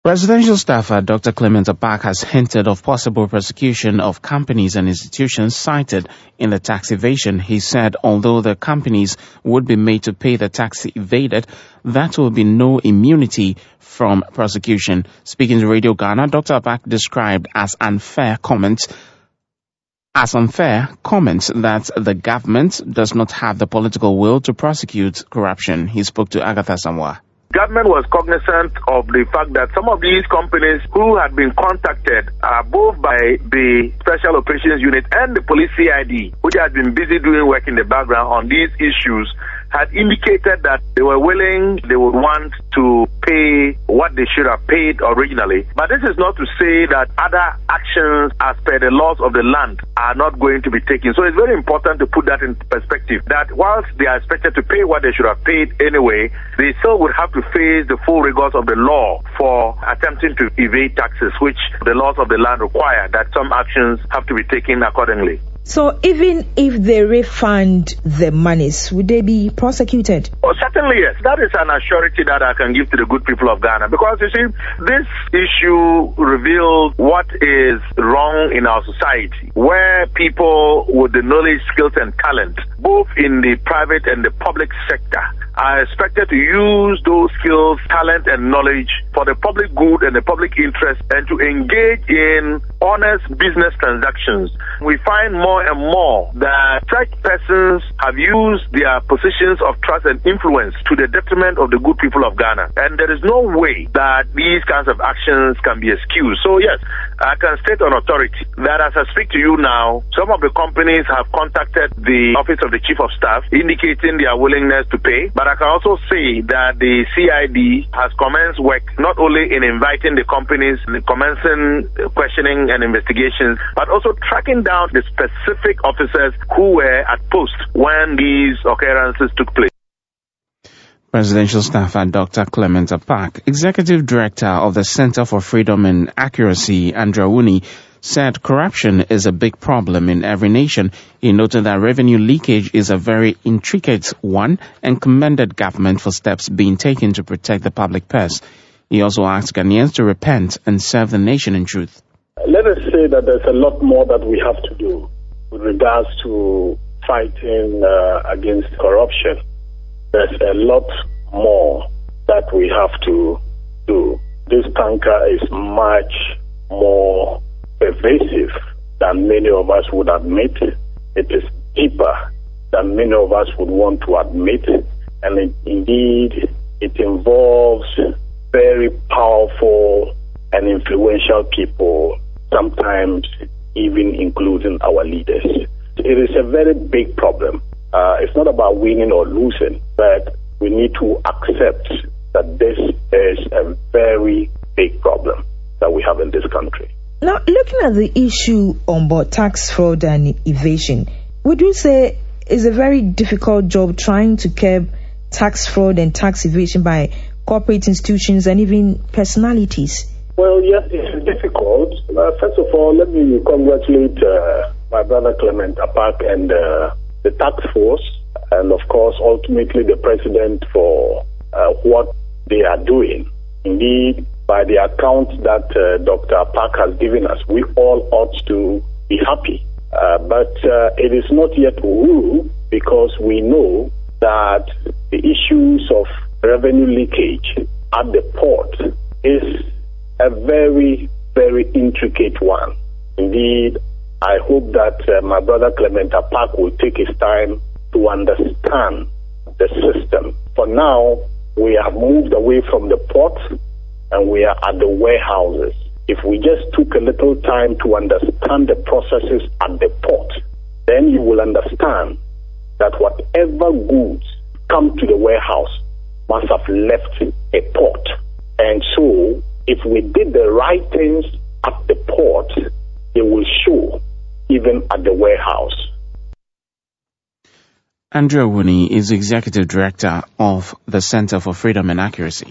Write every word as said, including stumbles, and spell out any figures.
Presidential staffer Doctor Clement Apak has hinted of possible prosecution of companies and institutions cited in the tax evasion. He said although the companies would be made to pay the tax evaded, that will be no immunity from prosecution. Speaking to Radio Ghana, Doctor Apak described as unfair comments as unfair comments that the government does not have the political will to prosecute corruption. He spoke to Agatha Samoa. Government was cognizant of the fact that some of these companies who had been contacted uh, both by the Special Operations Unit and the Police C I D, which had been busy doing work in the background on these issues, had indicated that they were willing, they would want to pay what they should have paid originally. But this is not to say that other actions as per the laws of the land are not going to be taken. So it's very important to put that in perspective, that whilst they are expected to pay what they should have paid anyway, they still would have to face the full rigors of the law for attempting to evade taxes, which the laws of the land require, that some actions have to be taken accordingly. So even if they refund the monies, would they be prosecuted? Oh, certainly yes. That is an assurity that I can give to the good people of Ghana, because you see, this issue reveals what is wrong in our society, where people with the knowledge, skills and talent, both in the private and the public sector, are expected to use those skills, talent and knowledge for the public good and the public interest, and to engage in honest business transactions. We find more and more that such persons have used their positions of trust and influence to the detriment of the good people of Ghana. And there is no way that these kinds of actions can be excused. So yes, I can state on authority that as I speak to you now, some of the companies have contacted the Office of the Chief of Staff indicating their willingness to pay. But I can also say that the C I D has commenced work not only in inviting the companies, commencing questioning and investigations, but also tracking down the specific officers who were at post when these occurrences took place. Presidential staffer Doctor Clement Apak, Executive Director of the Center for Freedom and Accuracy, Andrew Awuni, said corruption is a big problem in every nation. He noted that revenue leakage is a very intricate one and commended government for steps being taken to protect the public purse. He also asked Ghanaians to repent and serve the nation in truth. Let us say that there's a lot more that we have to do with regards to fighting uh, against corruption. There's a lot more that we have to do. This canker is much more pervasive than many of us would admit. It is deeper than many of us would want to admit. And it, indeed, it involves very powerful and influential people, sometimes even including our leaders. It is a very big problem. Uh, it's not about winning or losing, but we need to accept that this is a very big problem that we have in this country. Now, looking at the issue on board tax fraud and evasion, would you say it's a very difficult job trying to curb tax fraud and tax evasion by corporate institutions and even personalities? Well, yes, it's difficult. Uh, first of all, let me congratulate uh, my brother Clement Apak and uh, the tax force, and of course, ultimately the president for uh, what they are doing. Indeed, by the account that uh, Doctor Apak has given us, we all ought to be happy. Uh, but uh, it is not yet rule, because we know that the issues of revenue leakage at the port is a very, very intricate one. Indeed, I hope that uh, my brother Clement Apak will take his time to understand the system. For now, we have moved away from the port and we are at the warehouses. If we just took a little time to understand the processes at the port, then you will understand that whatever goods come to the warehouse must have left a port. And so, if we did the right things at the port, they will show even at the warehouse. Andrew Awuni is Executive Director of the Center for Freedom and Accuracy.